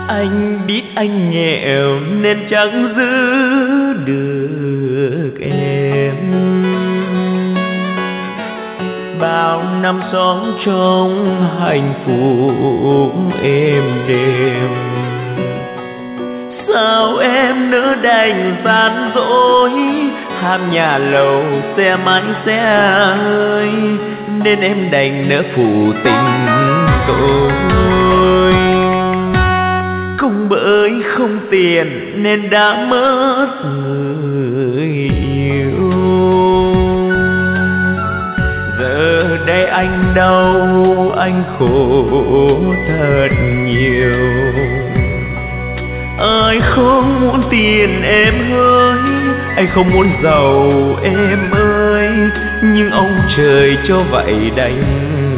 Anh biết anh nghèo nên chẳng giữ được em. Bao năm sống trong hạnh phúc êm đềm, sao em nỡ đành gian dối, ham nhà lầu xe máy xe hơi, nên em đành nỡ phụ tình tôi. Không bởi không tiền nên đã mất người yêu, giờ đây anh đau anh khổ thật nhiều. Ai không muốn tiền em ơi, anh không muốn giàu em ơi, nhưng ông trời cho vậy đành